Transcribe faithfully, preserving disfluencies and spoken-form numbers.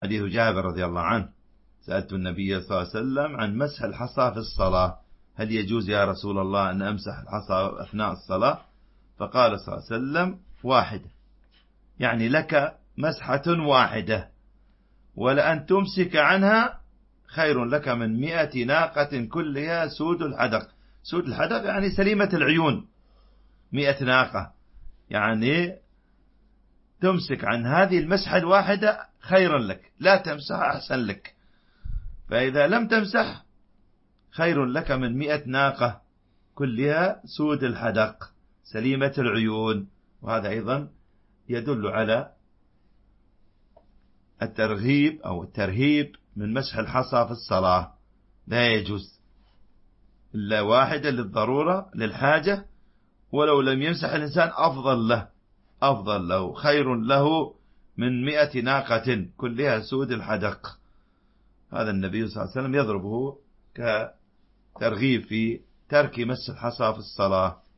حديث جابر رضي الله عنه: سألت النبي صلى الله عليه وسلم عن مسح الحصى في الصلاة، هل يجوز يا رسول الله أن أمسح الحصى أثناء الصلاة؟ فقال صلى الله عليه وسلم: واحدة، يعني لك مسحة واحدة، ولأن تمسك عنها خير لك من مئة ناقة كلها سود الحدق. سود الحدق يعني سليمة العيون. مئة ناقة يعني تمسك عن هذه المسحة الواحدة خيرا لك، لا تمسح أحسن لك. فإذا لم تمسح خير لك من مئة ناقة كلها سود الحدق سليمة العيون. وهذا أيضا يدل على الترغيب أو الترهيب من مسح الحصى في الصلاة، لا يجوز إلا واحدة للضرورة للحاجة، ولو لم يمسح الإنسان أفضل له، أفضل له خير له من مئة ناقة كلها سود الحدق. هذا النبي صلى الله عليه وسلم يضربه كترغيب في ترك مس الحصى في الصلاة.